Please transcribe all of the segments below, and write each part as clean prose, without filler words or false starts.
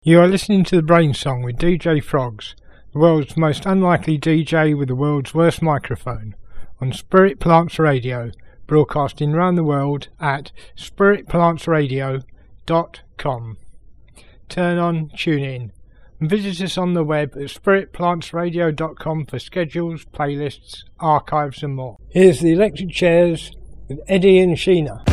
You are listening to The Brain Song with DJ Frogs, the world's most unlikely DJ with the world's worst microphone, on Spirit Plants Radio, broadcasting around the world at spiritplantsradio.com. Turn on, tune in, and visit us on the web at spiritplantsradio.com for schedules, playlists, archives and more. Here's the Electric Chairs with Eddie and Sheena.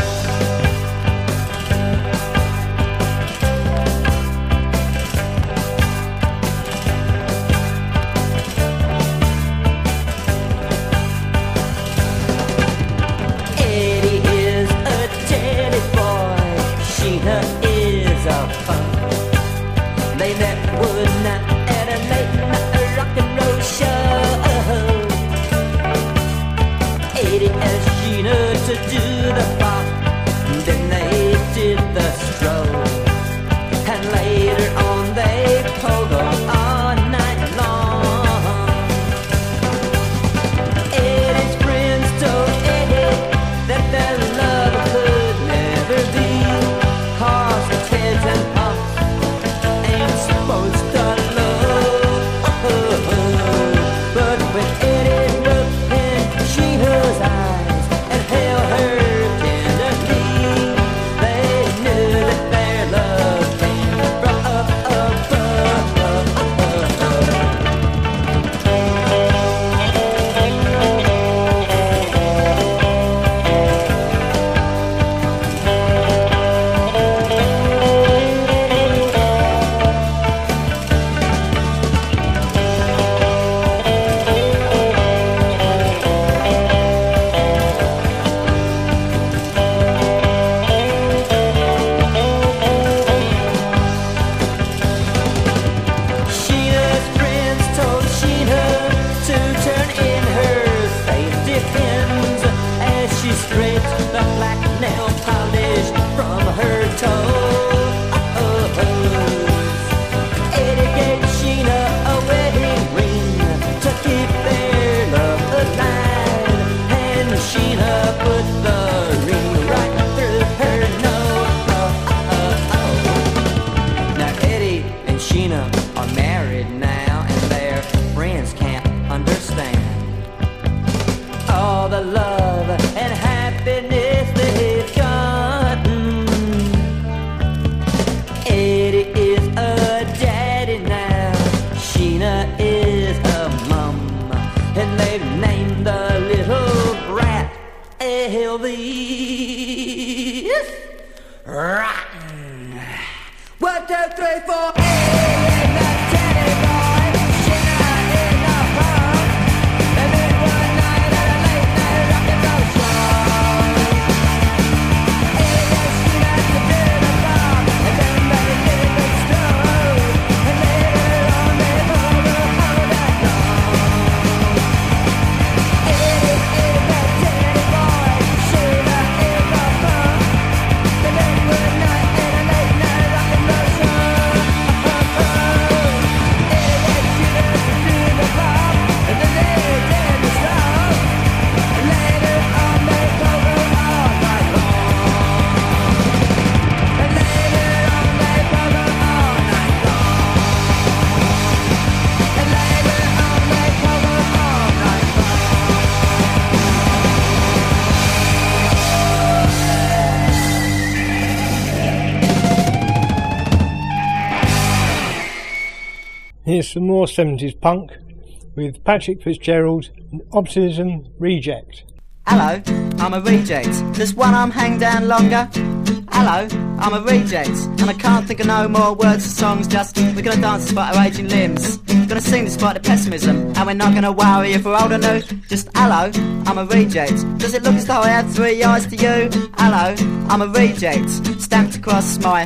Here's some more 70s punk with Patrick Fitzgerald and Optimism Reject. Hello, I'm a reject. Does one arm hang down longer? Hello, I'm a reject, and I can't think of no more words or songs. Just we're gonna dance despite our aging limbs, gonna sing despite the pessimism, and we're not gonna worry if we're old or new. Just hello, I'm a reject. Does it look as though I have three eyes to you? Hello, I'm a reject, stamped across my.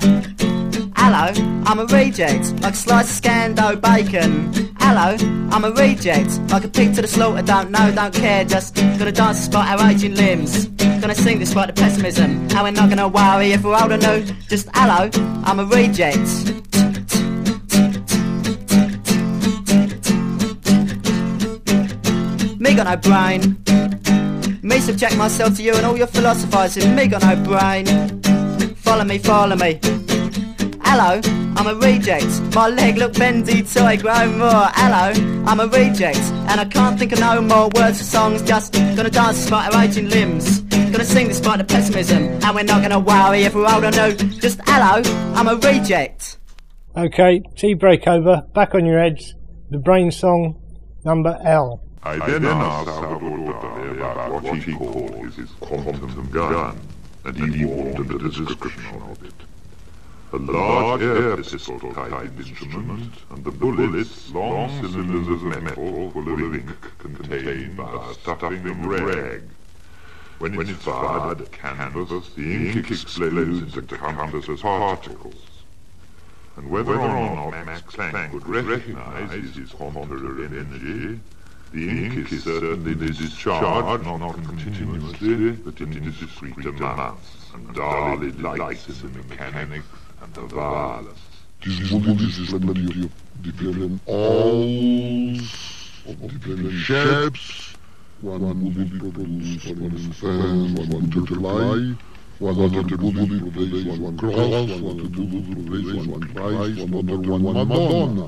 Hello, I'm a reject, like a slice of Scando bacon. Hello, I'm a reject, like a pig to the slaughter, don't know, don't care, just gonna dance despite our aging limbs, gonna sing despite the pessimism, and we're not gonna worry if we're old or new. Just hello, I'm a reject. Me got no brain, me subject myself to you and all your philosophising. Me got no brain, follow me, follow me. Hello, I'm a reject. My leg look bendy till I grow more. Hello, I'm a reject, and I can't think of no more words for songs. Just gonna dance despite our aging limbs. Gonna sing despite the pessimism, and we're not gonna worry if we're old or new. Just hello, I'm a reject. Okay, tea break over. Back on your heads. The Brain song, number L. I then asked Salvador Dali about what he called his quantum gun, and he wanted a description of it. A large air pistol type instrument, and the bullets, long cylinders of metal full of ink contained a stuffing of rag. When it's fired at canvas, the ink explodes into countless particles. And whether or not Max Planck would recognize his quanta energy, the ink is certainly discharged, not continuously, but in discrete amounts, and Dali likes in the mechanics and the violence. This bullet is plenty of different alls, of different shapes. One bullet produces, for instance, one butterfly, one other bullet produces one cross, one other bullet produces one Christ, one other one Madonna.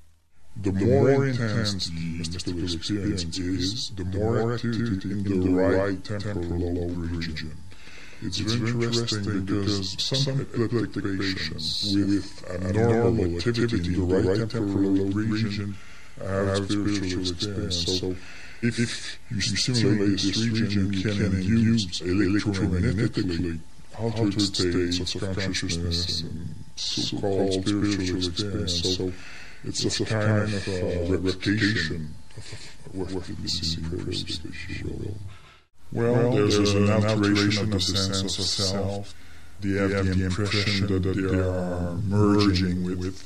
The more intense the mystical experience is, the more activity in the right temporal lobe region. It's very interesting because some epileptic patients with abnormal activity in the right temporal lobe region have spiritual experience. So if you stimulate this region, you can induce electromagnetically altered states of consciousness and so-called spiritual experience. So it's a kind of replication of what we've seen previously, if you will. Well, there's an alteration of the sense of self. They have the impression that they are merging with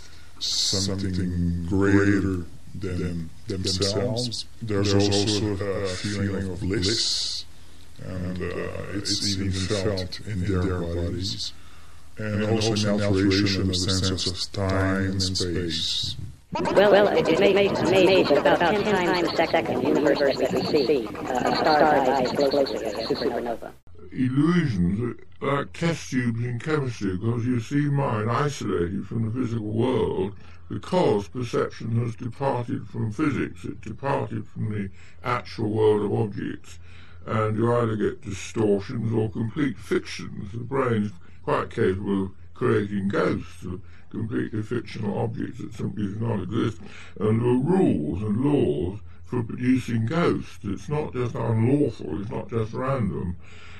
something greater than themselves. There's also a feeling of bliss, and it's even felt in their bodies. And also an alteration of the sense of time and space. Well, it may be about 10 times a second in the universe that we see a star rise closely as a supernova. Illusions are like test tubes in chemistry, because you see mind isolated from the physical world because perception has departed from physics, it departed from the actual world of objects, and you either get distortions or complete fictions. The brain's quite capable of creating ghosts of completely fictional objects that simply do not exist, and there are rules and laws for producing ghosts. It's not just unlawful, it's not just random.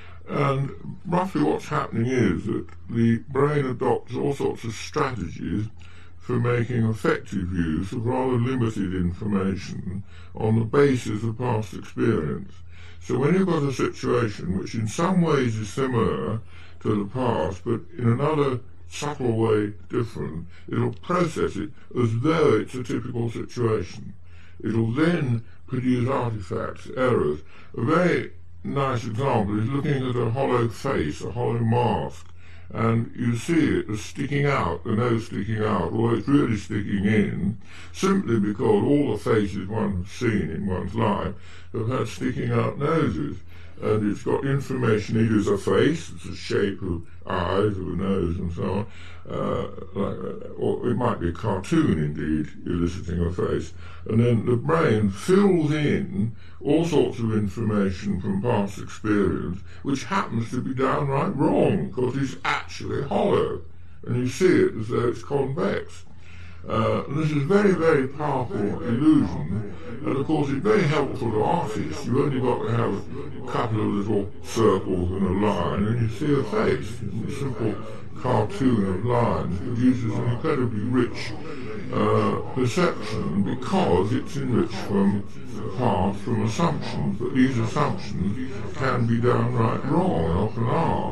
And roughly what's happening is that the brain adopts all sorts of strategies for making effective use of rather limited information on the basis of past experience. So when you've got a situation which in some ways is similar to the past, but in another subtle way different, it'll process it as though it's a typical situation. It'll then produce artifacts, errors. A very nice example is looking at a hollow face, a hollow mask, and you see it as sticking out, the nose sticking out, although it's really sticking in, simply because all the faces one has seen in one's life have had sticking out noses. And it's got information. It is a face, it's a shape of eyes, of a nose, and so on. Or it might be a cartoon, indeed, eliciting a face. And then the brain fills in all sorts of information from past experience, which happens to be downright wrong, because it's actually hollow, and you see it as though it's convex. This is very, very powerful illusion, and of course it's very helpful to artists. You've only got to have a couple of little circles and a line, and you see a face. It's a simple cartoon of lines. It produces an incredibly rich perception, because it's enriched from the past, from assumptions, but these assumptions can be downright wrong, and often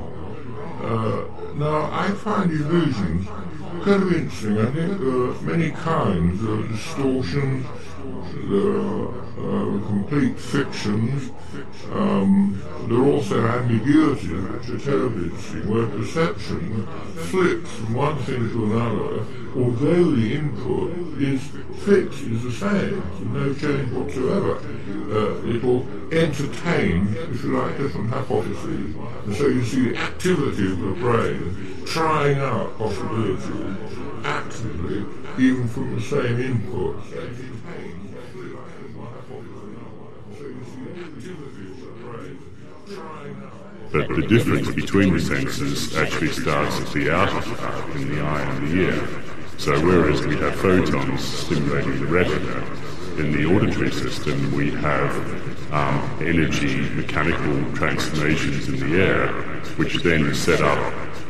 are. Now, I find illusions kind of interesting. I think there are many kinds of distortions, there are complete fictions, there are also ambiguities, which are terribly interesting, where perception flips from one thing to another, although the input is fixed, is the same, there's no change whatsoever. It will entertain, if you like, different hypotheses, and so you see the activity of the brain trying out possibilities, effectively, even from the same input. But the difference between the senses actually starts at the outer part in the eye and the ear. So whereas we have photons stimulating the retina, in the auditory system we have energy, mechanical transformations in the air, which then set up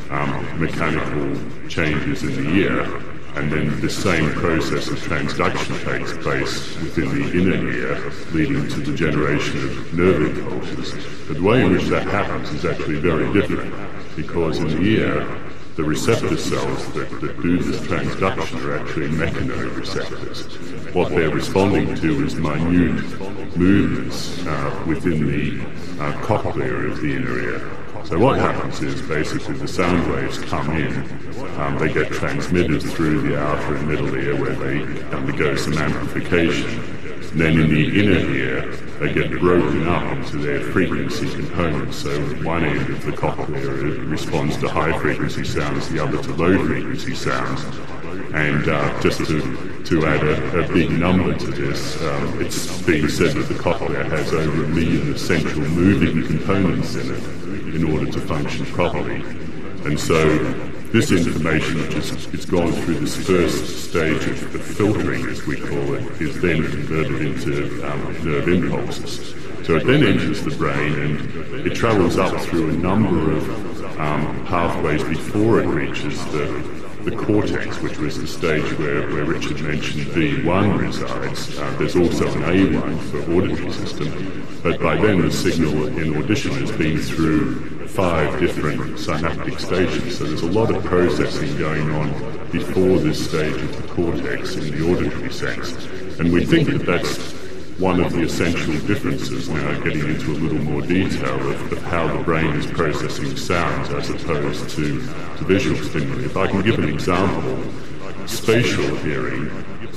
mechanical changes in the ear, and then the same process of transduction takes place within the inner ear, leading to the generation of nerve impulses. But the way in which that happens is actually very different, because in the ear, the receptor cells that do this transduction are actually mechanoreceptors. What they're responding to is minute movements within the cochlea of the inner ear. So what happens is basically the sound waves come in, they get transmitted through the outer and middle ear where they undergo some amplification. And then in the inner ear, they get broken up into their frequency components. So one end of the cochlea responds to high frequency sounds, the other to low frequency sounds. And just to add a big number to this, it's being said that the cochlea has over 1 million essential moving components in it in order to function properly. And so this information, which it's gone through this first stage of filtering, as we call it, is then converted into nerve impulses. So it then enters the brain and it travels up through a number of pathways before it reaches the cortex, which was the stage where Richard mentioned V1 resides. There's also an A1 for auditory system, but by then the signal in audition has been through 5 different synaptic stages, so there's a lot of processing going on before this stage of the cortex in the auditory sense. And we think that that's one of the essential differences, now getting into a little more detail of how the brain is processing sounds as opposed to visual stimuli. If I can give an example, spatial hearing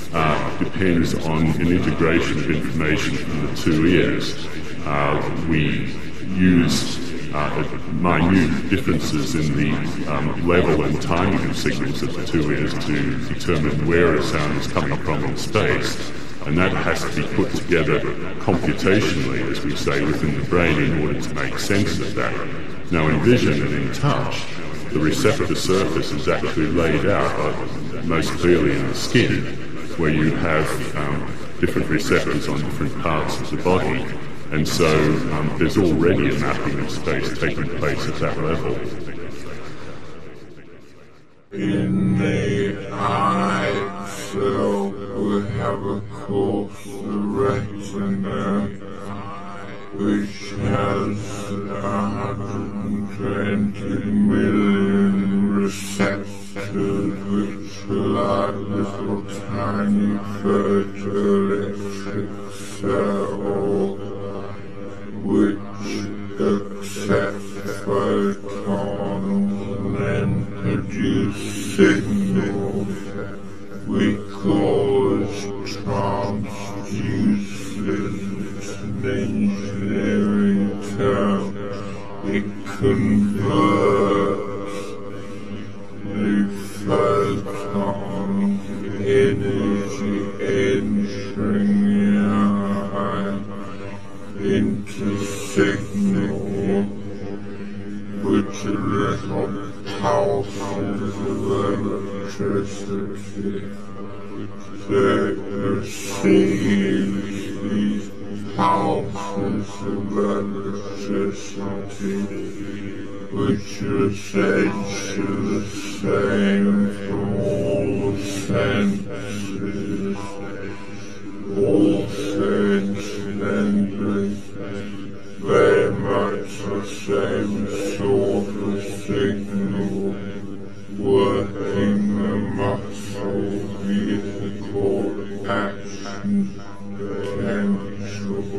depends on an integration of information from the 2 ears. We use minute differences in the level and timing of signals of the 2 ears to determine where a sound is coming from in space. And that has to be put together computationally, as we say, within the brain in order to make sense of that. Now, in vision and in touch, the receptor surface is actually laid out most clearly in the skin, where you have different receptors on different parts of the body. And so there's already a mapping of space taking place at that level. In the eye itself, we have, of course, the retina, which has 120 million receptors, which are like little tiny photoelectric cells, which accept photons and then produce signals. We call this transducers. It's an engineering term. It converts the photon energy entering the eye into signal, which are little pulses of electricity. They receive these pulses of electricity, which are essentially the same from all the senses. All incidentally very much the same sort of signal working the muscle musical action potential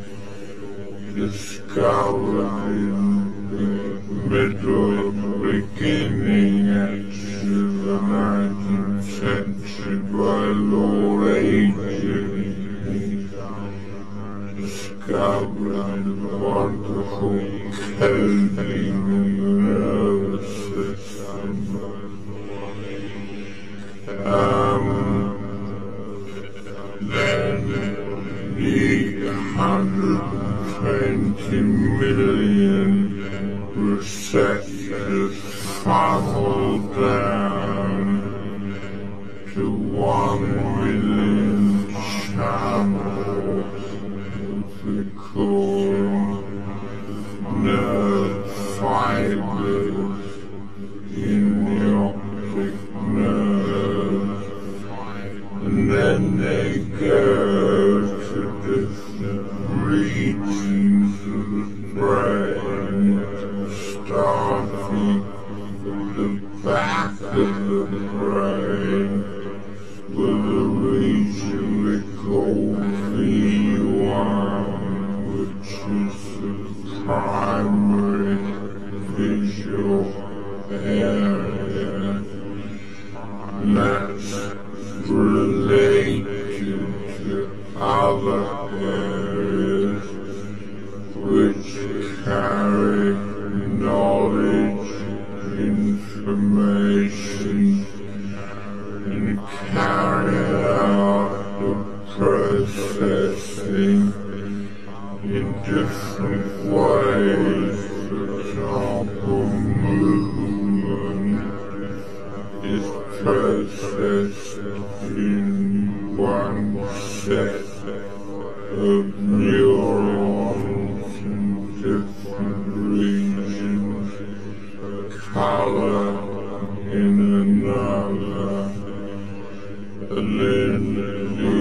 discovered in the middle and beginning actually of the 19th century by Lord Agin. Discovering the wonderful coding in the nervous system. million receptors funnel down to 1 million channels we call nerve fibers in the optic nerve, and then they go to different regions of the brain, starting at the back of the brain with a region we call V1, which is the primary visual area, and that's related to other areas which carry knowledge, information, and carry out the processing in different ways. For example, movement is processed in one set of neurons in different regions, color in another, and then the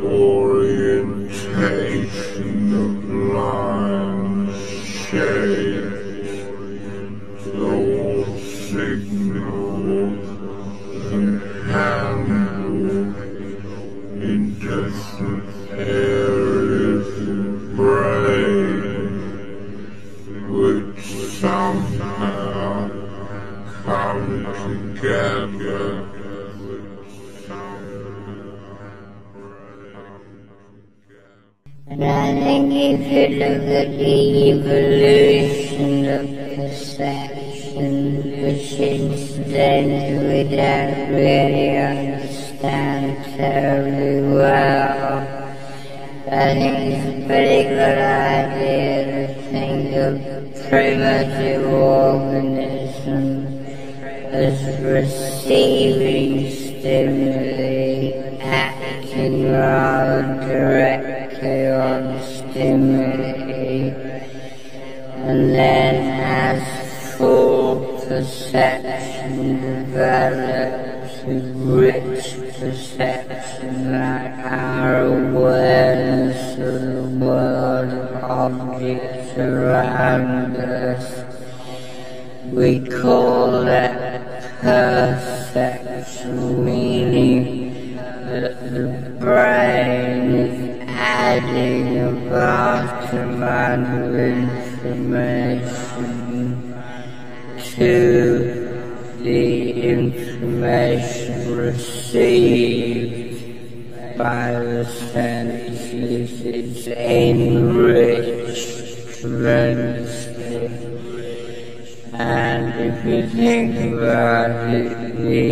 orientation of lines, shapes, all signals and handled in different areas of the brain, which somehow come together. And I think if you look at the evolution of perception, which incidentally we don't really understand terribly well, I think it's a pretty good idea to think of primitive organisms as receiving stimuli, acting rather directly on stimuli, and then as full perception develops, rich perception like our awareness of the world of objects around us. We call that perception, meaning that the brain is adding a vast amount of information to the information received by the senses. It's enriched tremendously. And if you think about it, the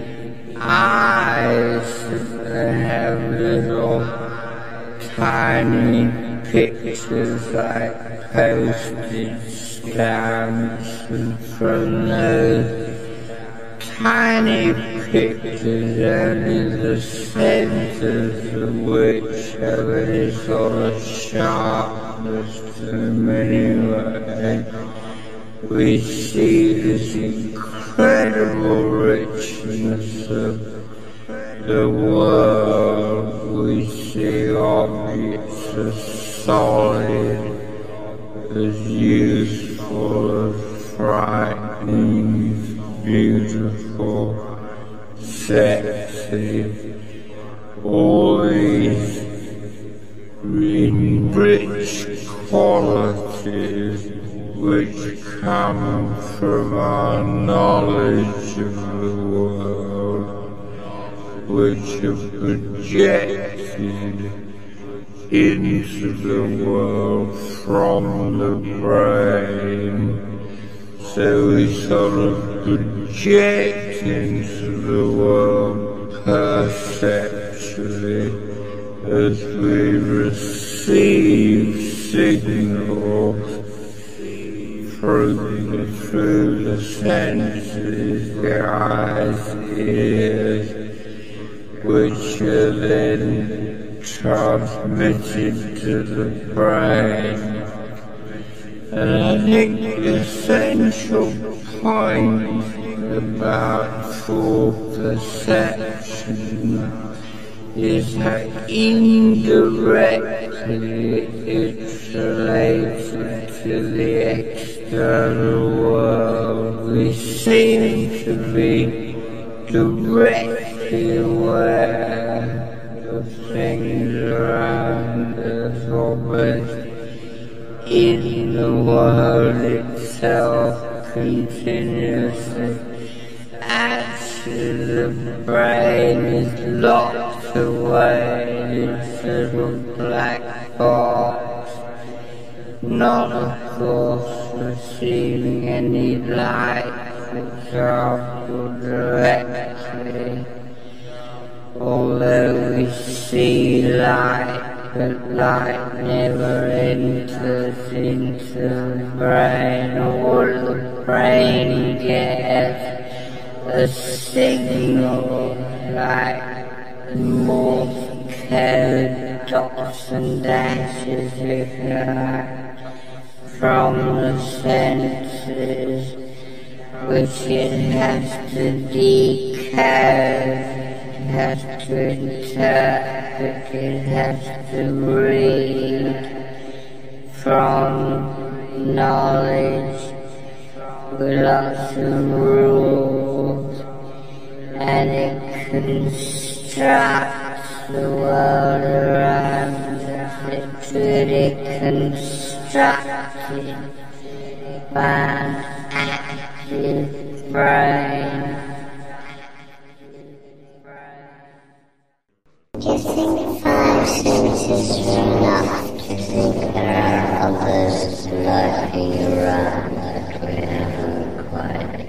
eyes have little tiny pictures like postage stamps, and from those tiny pictures only the centers of which have any sort of sharpness to them anyway. We see this incredible richness of the world. We see objects as solid, as useful, as frightening, beautiful, sexy, all these enriched qualities which come from our knowledge of the world, which are projected into the world from the brain. So we sort of project into the world perceptually as we receive signals through the senses, the eyes, ears, which are then transmitted to the brain. And I think the essential point about full perception is that indirectly it's related to the external world. We seem to be directly aware of things around us, almost in the world itself continuously. Actually, the brain is locked away in its little black box, not of course receiving any light, for example, directly, although we see light, but light never enters into the brain. All the brain gets a signal like more code dots and dashes, if you like, from the senses, which it has to decode, has to interpret, it has to read from knowledge with lots of rules, and it constructs the world around us. It's really constructed by an active brain. Do you think 5 senses are enough? Do you think there are others lurking around that we haven't quite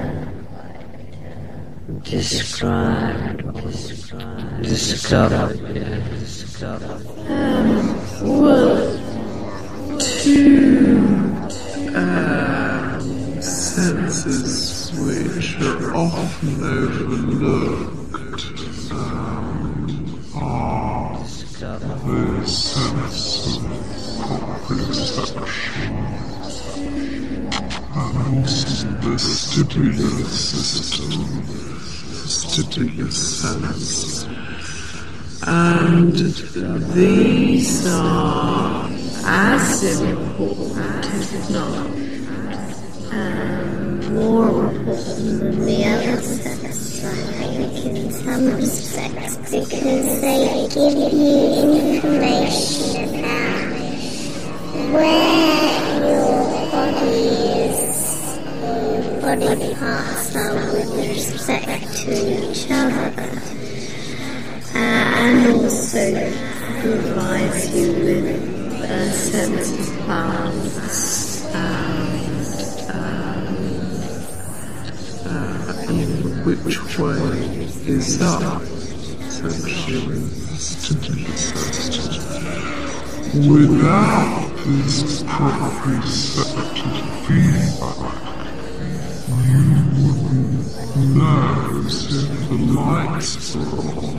described, discovered yet? Well, 2 senses which are often overlooked are the sense of proprioception and also the stimulus system, the stimulus sense. And these are as important, if not more important than the other sense, I think, in some respects, because they give you information about where your body is, body parts are with respect to each other, and also provides you with a sense of balance in which way is up, essentially, the stimulus system. Without this proprioceptive feedback, you wouldn't know if the lights were on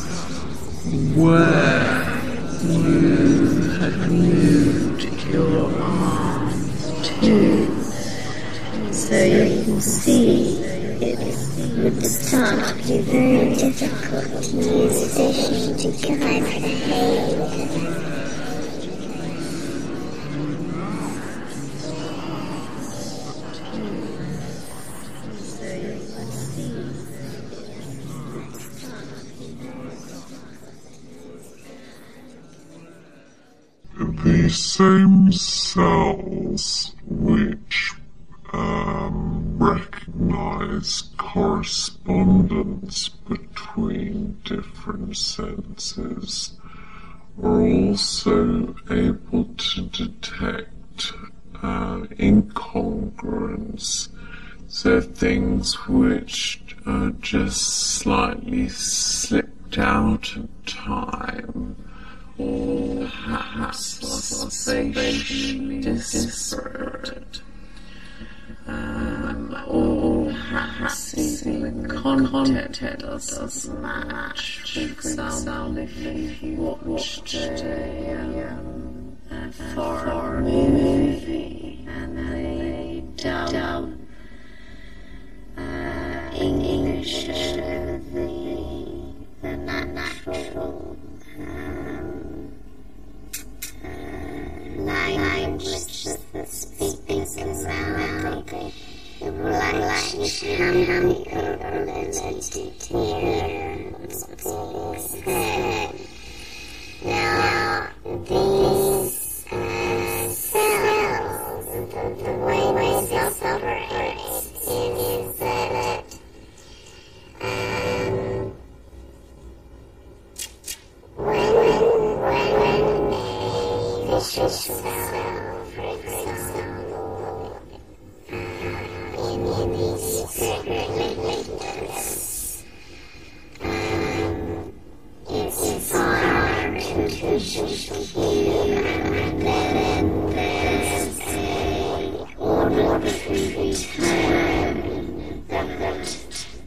where you had moved your arm to. So you can see it would start to be very difficult to use vision to guide behavior. The same cells which recognize correspondence between different senses are also able to detect incongruence, so things which are just slightly slipped out of time, or perhaps spatially disparate. or perhaps even the content doesn't match. For example, if you watched a foreign movie and they dub English over the natural language that speaks around it will actually have the ability to hear what's being said. Now, these cells, the way cells operate is that when a vicious cell, for example, in these circulators, it's hard to hear, and then there's a auditory return that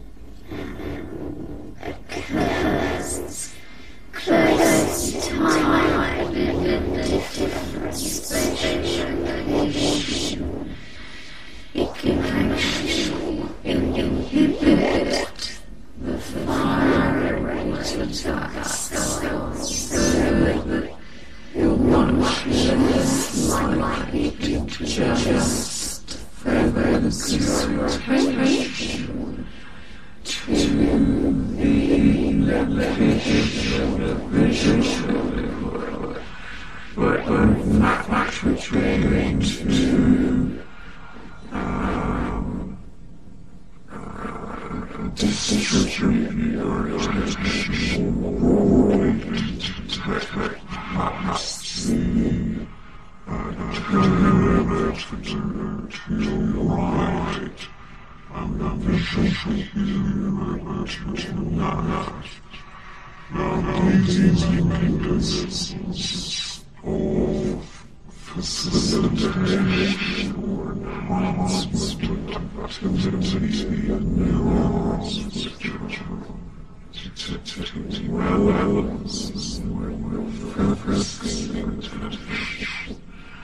occurs close to time in the different spatial location. It can actually inhibit the firing rate of that cell, so that you're much less likely to just focus your attention to the location of visual, but much which we're going to distribute your attention more broadly to perhaps the to your right, and the visual humor to the left. Now, these mechanisms of facilitation or enhancement of activity in neurons which are relevance when we're focusing attention.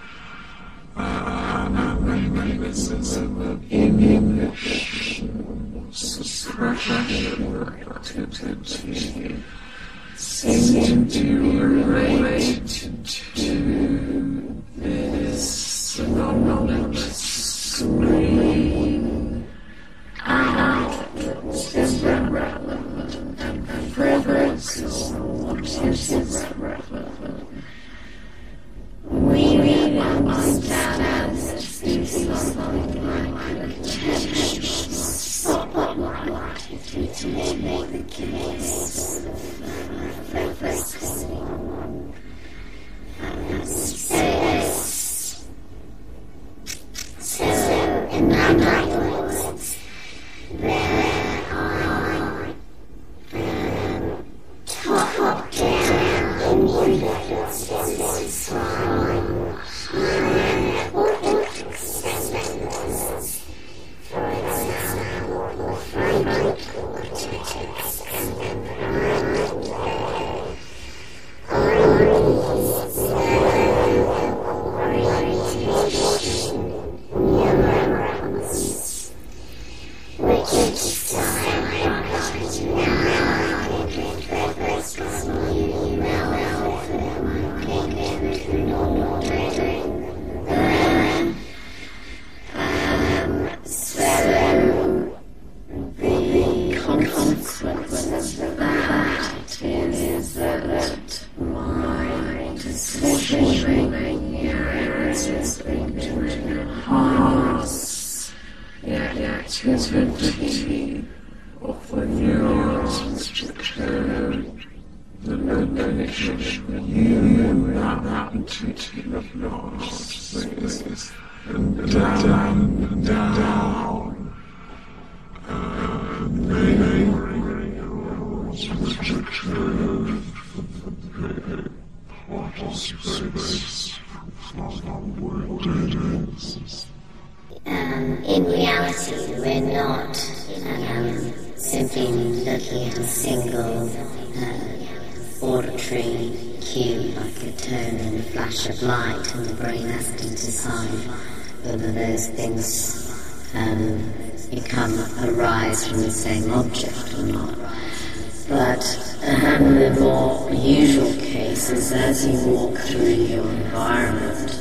And mechanism of inhibition, suppression activity seem to relate to this anonymous screen out what is irrelevant and focus on what is irrelevant. We understand that this is something like attention spotlight to make the case of focusing on space. So, in other words, there are top-down indicators from higher cortex centers, for example, the frontal cortex and the parietal orientation neurons, which decide now if focus on email for so the consequence of that is that my decision-making areas is going to enhance the activity of the neurons which code the location when you happen to large spaces and down neighboring neurons which are code the part of space, for example, where it is. in reality, we're not simply looking at a single auditory cue, like a tone and a flash of light, and the brain has to decide whether those things arise from the same object or not. But the more usual case is as you walk through your environment,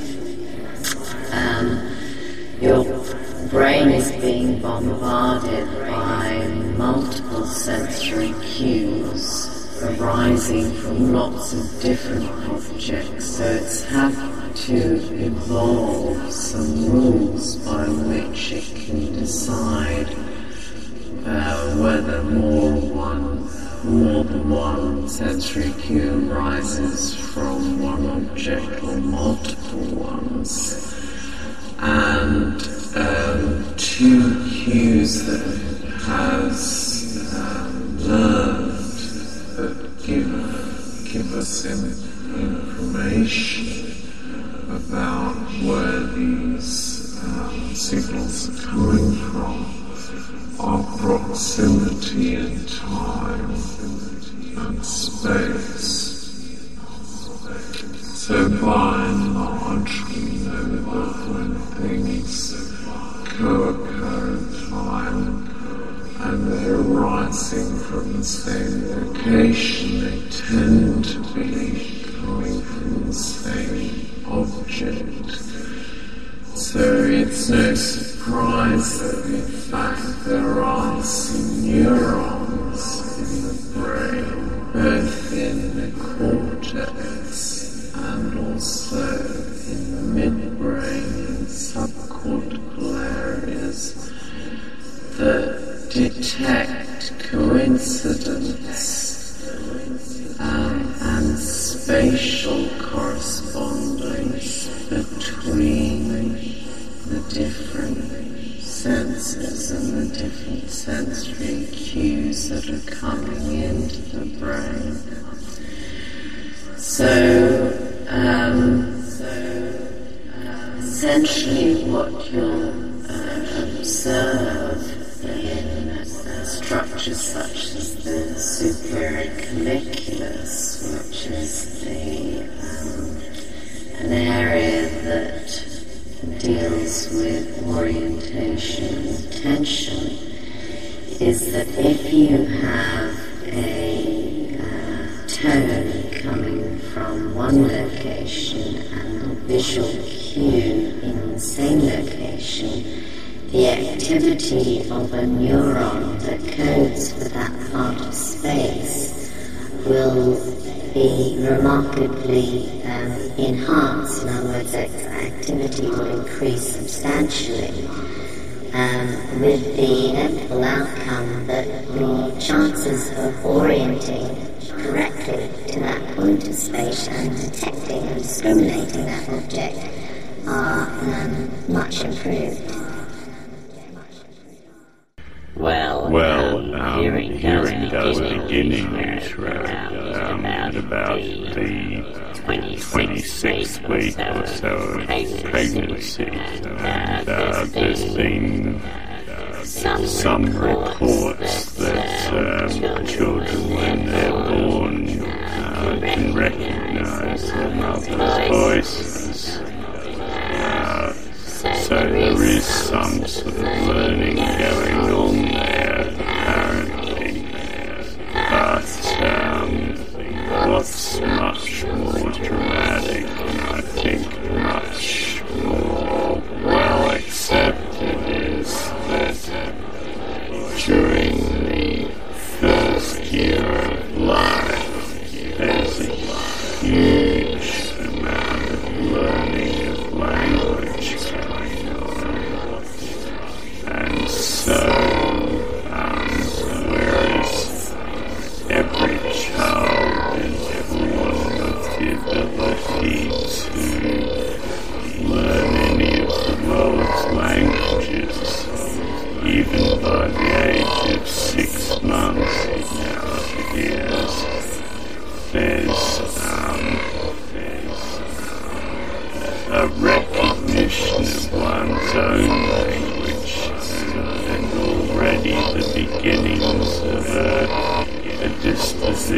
your brain is being bombarded by multiple sensory cues arising from lots of different objects, so it's had to evolve some rules by which it can decide whether more than one sensory cue arises from one object or multiple ones. And two cues that it has learned that give us information about where these signals are coming from are proximity in time and space. So by and large, we know that when things co-occur in time and they're arising from the same location, they tend to be coming from the same object. So it's no surprise that in fact there are some neurons in the brain, both in the cortex and also in the midbrain and subcortical areas, that detect coincidence and spatial correspondence between the different senses and the different sensory cues that are coming into the brain. So, essentially what you'll observe in structures such as the superior colliculus, which is an area that deals with orientation and attention, is that if you have a tone coming from one location and a visual cue in the same location, the activity of a neuron that codes for that part of space will be remarkably enhanced. In other words, its activity will increase substantially, with the inevitable outcome that the chances of orienting correctly to that point of space and detecting and discriminating that object are much improved. Hearing does begin at about the 26th week or so of pregnancy, and there's been some reports that children, when they're born, can recognize their mother's voices. So there is some sort of learning going on there, apparently. But what's much more dramatic, and I think much more well accepted, is that during the first year of life, there's a huge amount of learning of language going on. And so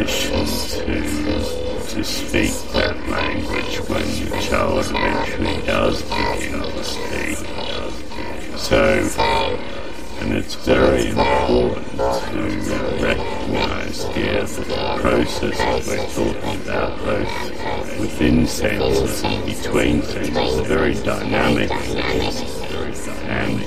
permission to speak that language when the child eventually does begin to speak. So, and it's very important to recognise here that the processes we're talking about, both within senses and between senses, are very dynamic things. And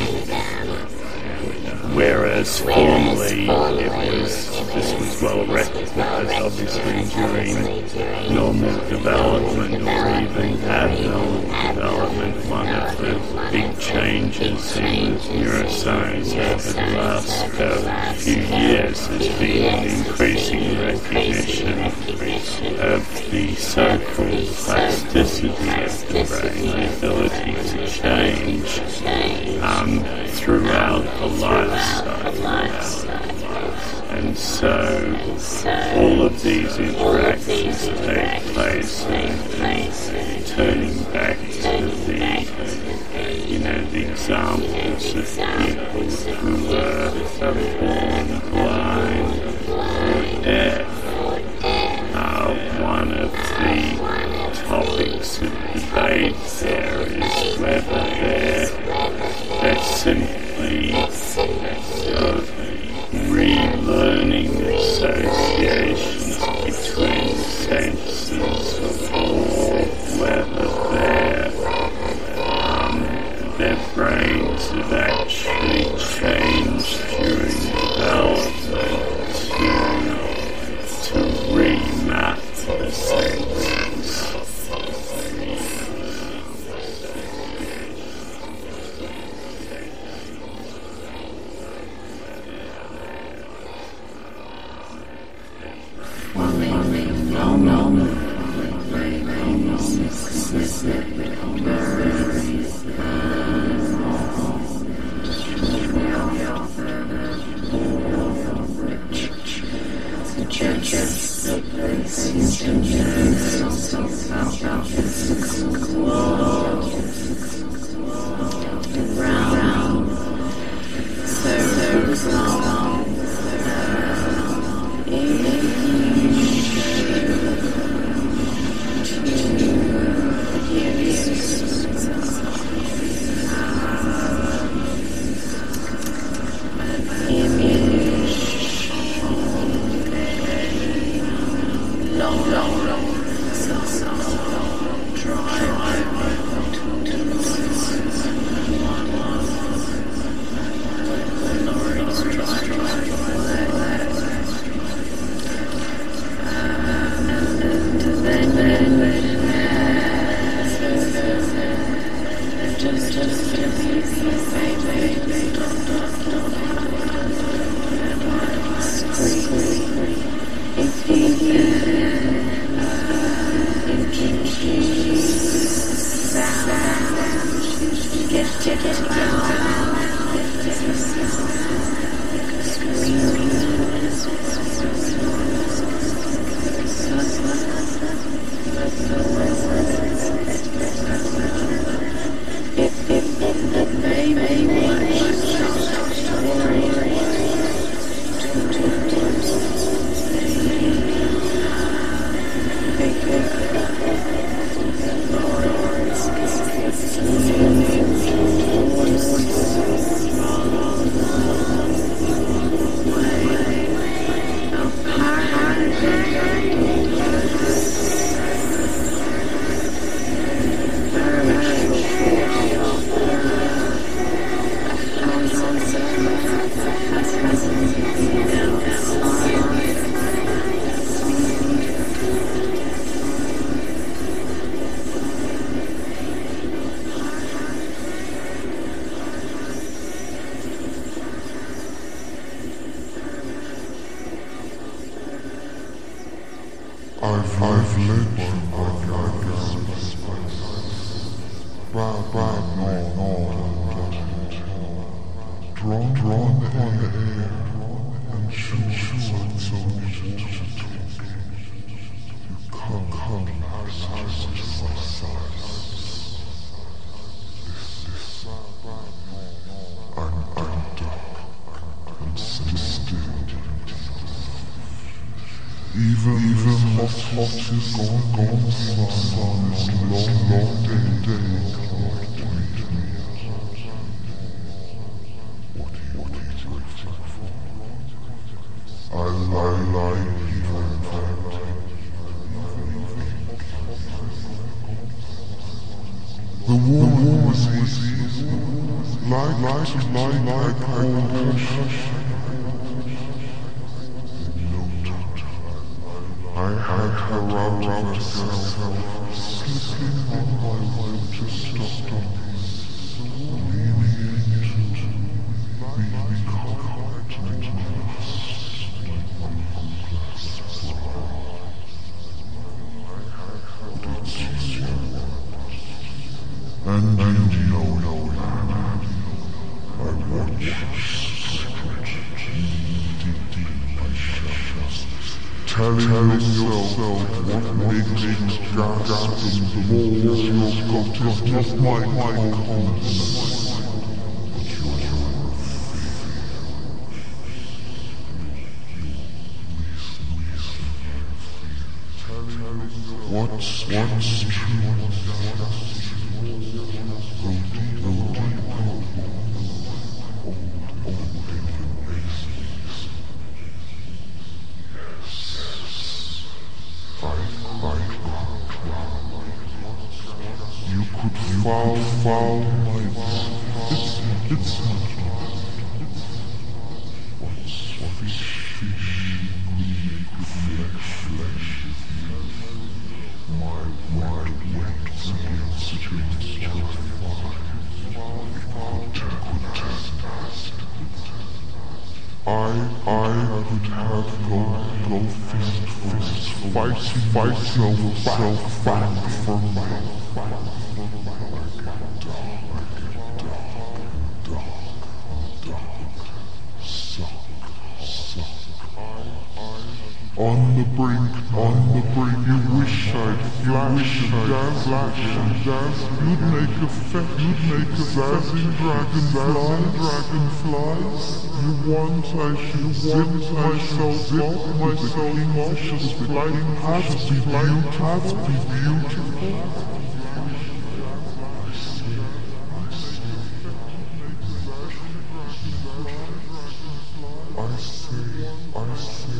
whereas formerly this was well recognised, obviously during normal development or even abnormal development, one of the big changes in neuroscience over the last few years has been an increasing recognition of the so-called plasticity of the brain, the ability to change throughout the life cycle. And so all of these interactions take place, and turning back to the examples of people who were born blind or deaf. One of the topics of debate there is whether they're simply relearning associations between senses, or whether their brains have actually changed during development to remap the senses. I've lived by guidance, drawn on the air, and choose you come as my size. I'm dark and still. Even hot is gone, sun is long day. What is your fun? I like you. The war was easy, like old hush. I had her around myself, slipping on my winter stop, leaning into being caught in and you know, I watch deep my shadows. Telling yourself what makes you gasp and the more you've got is not my confidence. What's true? You could fall my it's not what's fish flesh my wet against your fire I could have go fight yourself back from me. On the brink, you wish I'd flash and dance. You'd make a zazzing dragonflies. You want I should zip myself off, just flying has to be beautiful. I say.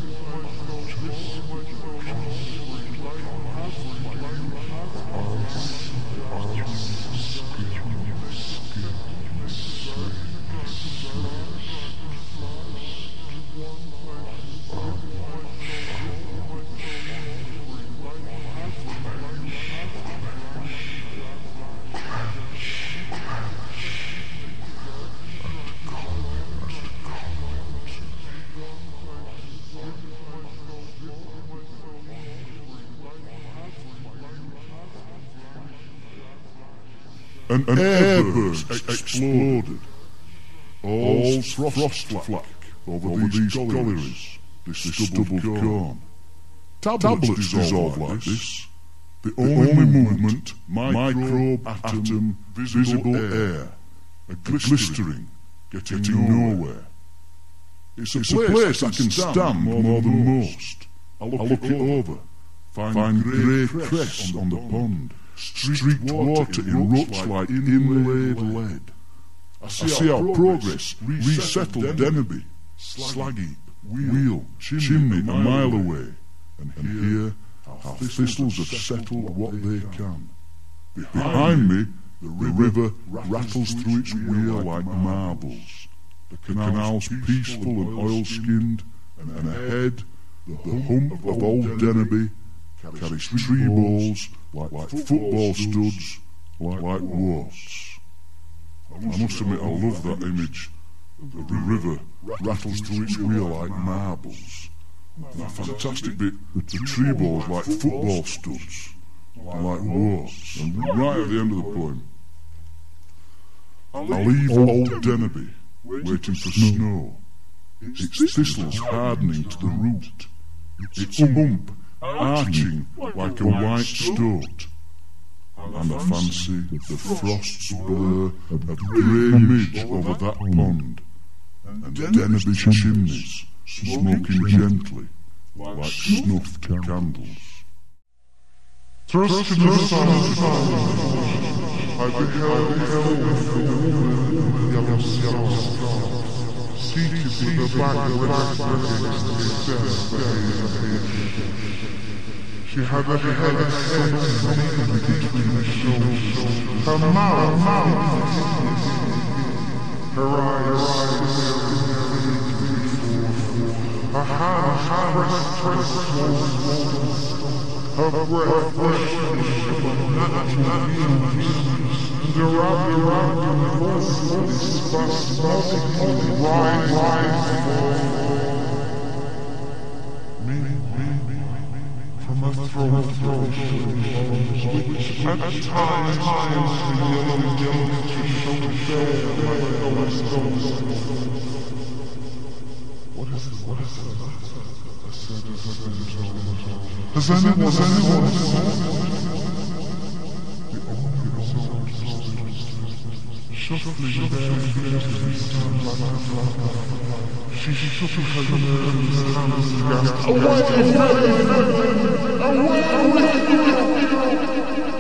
An airburst exploded. All frost flack over these collieries, this stubbled corn. Tablets dissolve like this. The only movement, microbe atom, visible air. A glistering, getting nowhere. It's a place I can stand more than most. I look it over, find grey crests on the pond. Streaked water erupts like inlaid lead. I see our progress resettle Deneby, Slaggy, Wheel, Chimney a mile away, and here our thistles have settled what they can. Behind me, the river rattles through its wheel like marbles. The canal's peaceful and oil-skinned, and ahead, the hump of old Deneby carries tree balls like football studs, like warts. I must admit I love that image. The river rattles through its wheel like marbles. That fantastic bit, the tree balls like football studs, like warts. And right at the end of the poem, I leave old Deneby waiting for snow. Its thistles hardening to the root. Its hump arching like a white stoat, and I fancy the frost's blur of grey midge over that pond, and Deneby's chimneys smoking gently like snuffed candles. Thrust in the silence, I beheld the woman in the yellow scarf, seated with her back against the desk behaving. She had a head something between her shoulders, her mouth, her eyes, her hands pressed to the wall. Her breath fresh of natural beings, and around her voice spasmodically rising from her throat, which at times the yellow showed bare like ghosts. What is it? Has anyone shuffling bare feet she shook her nervous hands and gasped, away!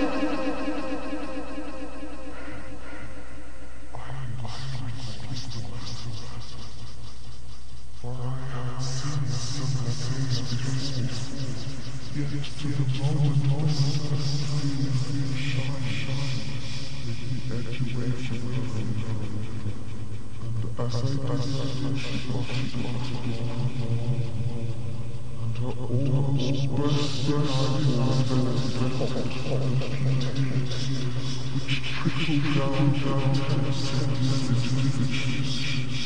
For I had seen similar things before, yet to the moment of the shine with the edge away and as I did, she and her almost bursting eyes which trickled down her sensitive.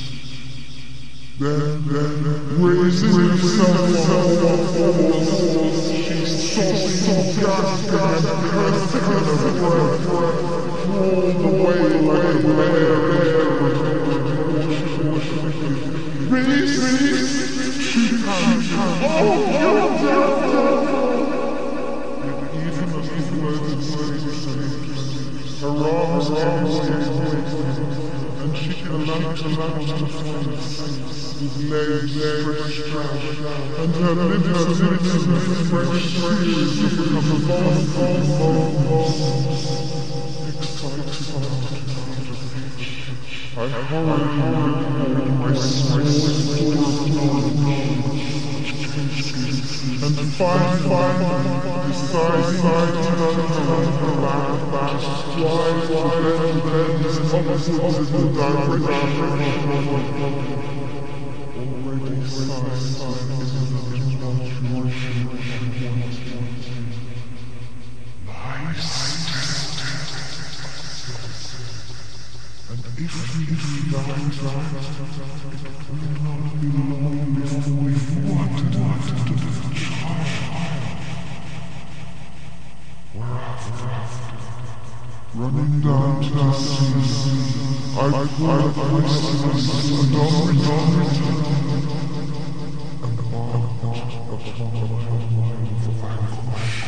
Then, raising herself on she sobbing, gasping, and cursing her breath, crawled away like a bear. Reese, she panted, even as the words escaped, her arms and she collapsed upon her face. With legs stretched out, and her lips with fresh tears have become a long, excited I hurried my small and finally, beside her back, stride to bend opposite in the direction. If we die, it will not be long before we've wanted a child. Whereafter, running down to the sea, I pulled up my scissors and marked upon her mind for anguish.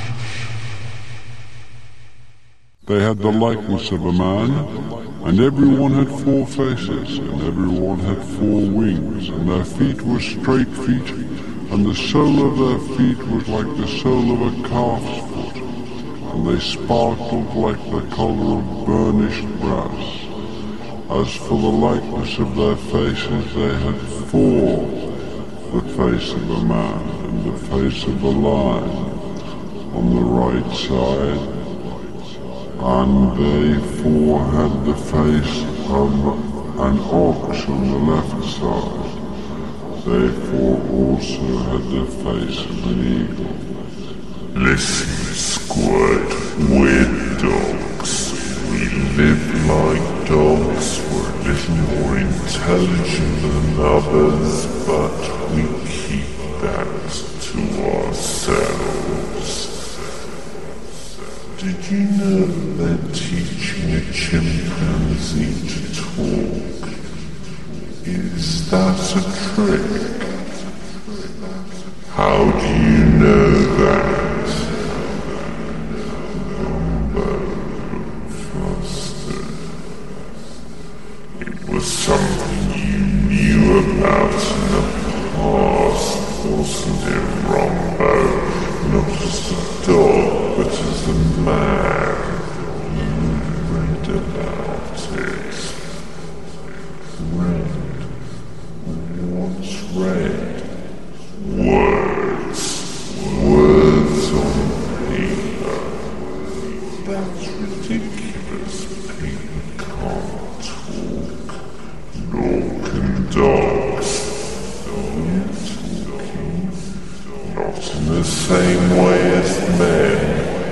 They had the likeness of a man, and everyone had 4 faces, and everyone had 4 wings, and their feet were straight feet, and the sole of their feet was like the sole of a calf's foot, and they sparkled like the colour of burnished brass. As for the likeness of their faces, they had 4, the face of a man, and the face of a lion on the right side, and they 4 had the face of an ox on the left side. They 4 also had the face of an eagle. Listen, Squirt, we're dogs. We live like dogs. We're a little more intelligent than others, but we keep that to ourselves. Did you know they're teaching a chimpanzee to talk? Is that a trick? How do you know that? same way as men.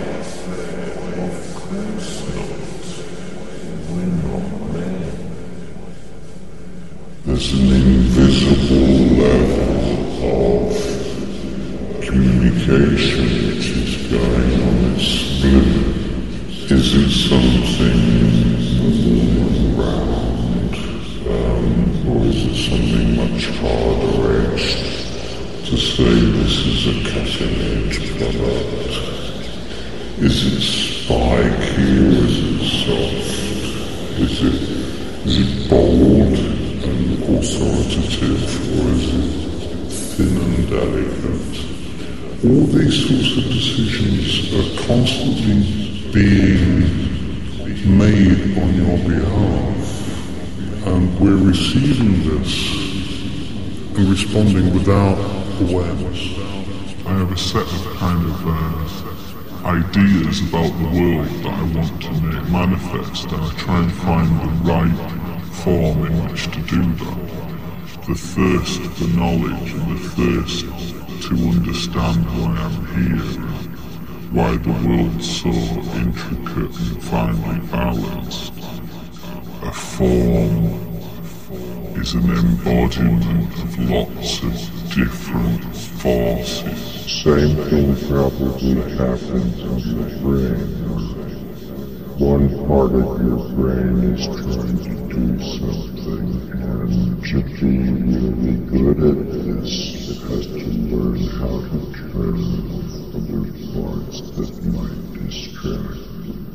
Of course not. We're not men. There's an invisible level of communication which is going on. It's split. Is it something around, or is it something much harder edged to say this is a cutting edge product? Is it spiky or is it soft? Is it bold and authoritative, or is it thin and delicate? All these sorts of decisions are constantly being made on your behalf, and we're receiving this and responding without awareness. I have a set of kind of ideas about the world that I want to make manifest, and I try and find the right form in which to do that. The thirst for knowledge and the thirst to understand why I'm here, why the world's so intricate and finely balanced. A form is an embodiment of lots of different forces. Same thing probably happens in your brain. One part of your brain is trying to do something, and to be really good at this, you have to learn how to turn other parts that might distract.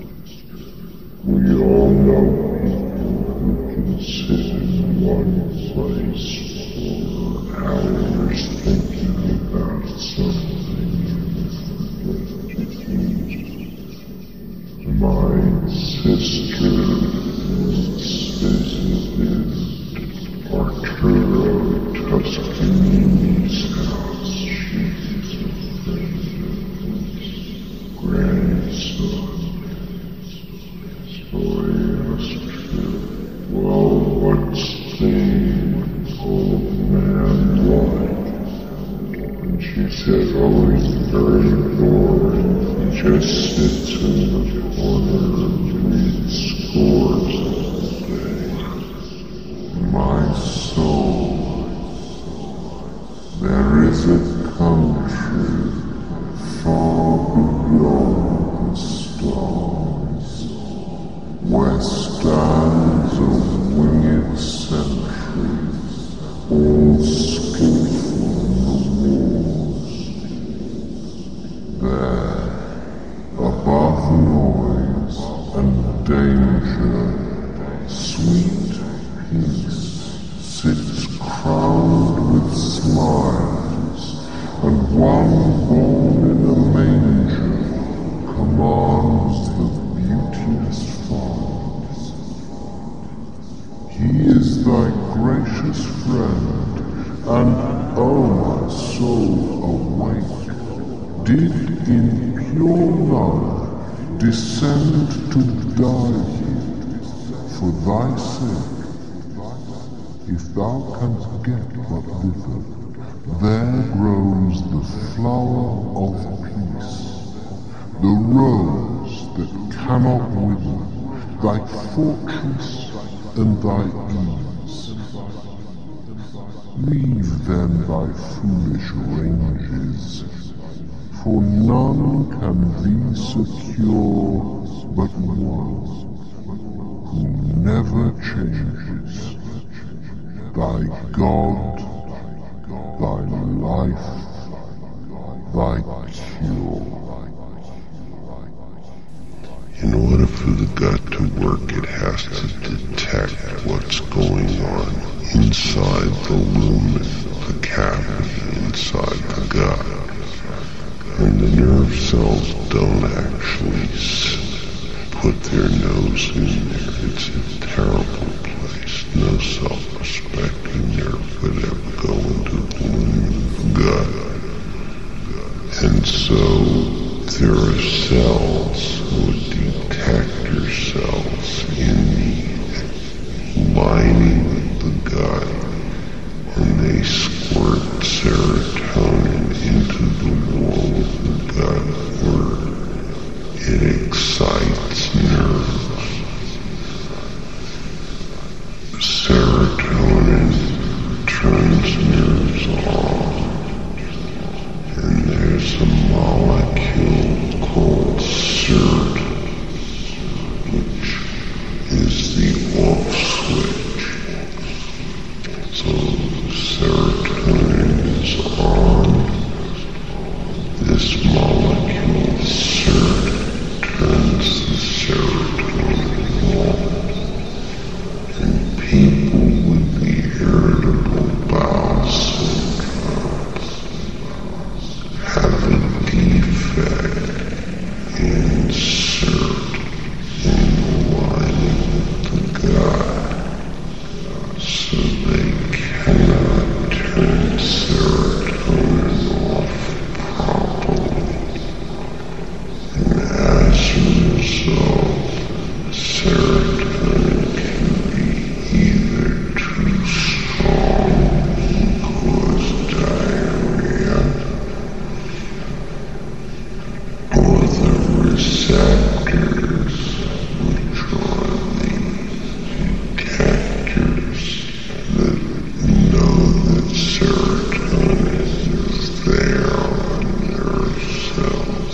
We all know people who can sit in one place for hours thinking about something and forget to eat. My sister visited Arturo Toscanini's house. She's a friend of his grandson. So I asked her, well, what's the old man like? And she said, oh, he's very boring. He just sits in the corner and reads scores all day. My soul, there is a country far beyond the stars, where stands a winged sentry, all skillful in the wars. There, above noise and danger, sweet peace sits crowned with smiles, and one born in a manger commands the beauteous farms. He is thy gracious friend, and oh my soul, awake, did in pure love descend to die for thy sake. If thou canst get but thither, there grows the flower of peace, the rose that cannot wither, thy fortress and thy ease. Leave then thy foolish ranges, for none can thee secure but one, who never changes, thy God, thy life, thy cure. In order for the gut to work, it has to detect what's going on inside the lumen, the cavity inside the gut. And the nerve cells don't actually put their nose in there. It's a terrible place. No self-respecting nerve would ever go into the lumen of the gut. And so there are cells, or detector cells, in the lining of the gut, and they squirt serotonin into the wall of the gut where it excites nerves. Serotonin turns nerves on, and there's a molecule called SERT, which is the off switch. So serotonin is on, this molecule SERT turns the serotonin on, and people with the irritable bowel syndrome have a defect in SERT in the lining of the gut, so they cannot turn serotonin off properly, and as a result, serotonin can be either too strong and cause diarrhea, or the receptors, which are the detectors that know that serotonin is there on nerve cells,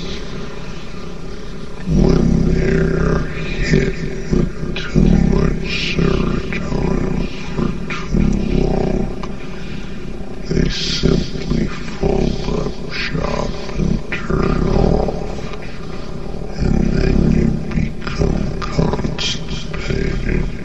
when they're hit with too much serotonin for too long, they simply fold up shop and turn off, and then you become constipated.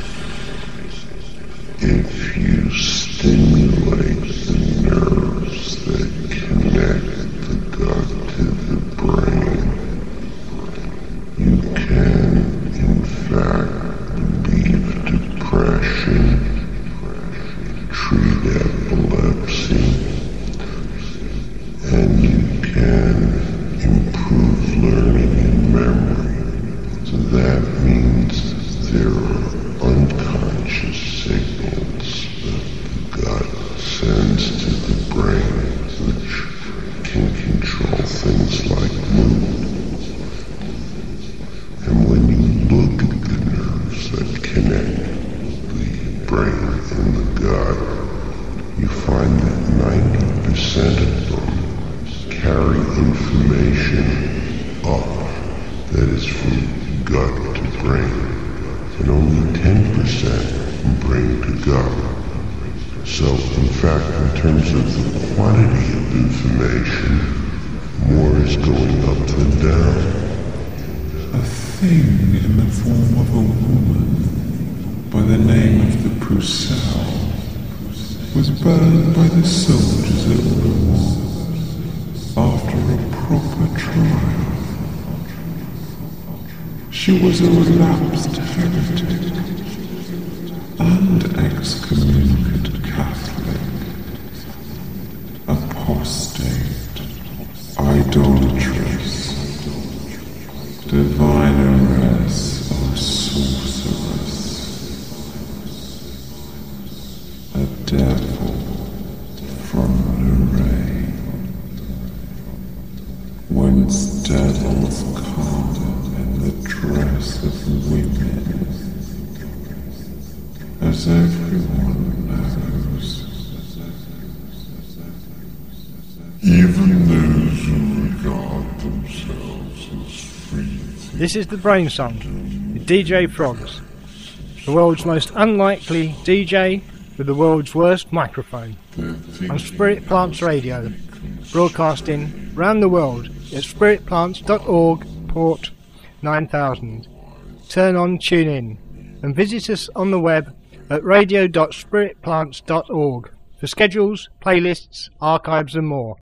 If you stimulate the nerves that connect the gut to the brain, you can, in fact, relieve depression, treat epilepsy, and you can improve learning and memory. So that means there are unconscious signals that the gut sends to the brain, which can control things like mood. And when you look at the nerves that connect the brain and the gut, you find that 90% of them carry information up, that is from gut to brain, and only 10% from brain to gut. So, in fact, in terms of the quantity of information, more is going up than down. A thing in the form of a woman by the name of the Proussel was burned by the soldiers at Rouen after a proper trial. She was a relapsed heretic and excommunicate Catholic, apostate, idolatress, divineress, or sorceress, a devil from Lorraine. Whence devils come in the dress of women, as everyone knows. Even those who regard themselves as free. This is the Brain Song with DJ Frogs, the world's most unlikely DJ with the world's worst microphone, on Spirit Plants Radio, broadcasting round the world at spiritplants.org, port 9000. Turn on, tune in, and visit us on the web at radio.spiritplants.org for schedules, playlists, archives and more.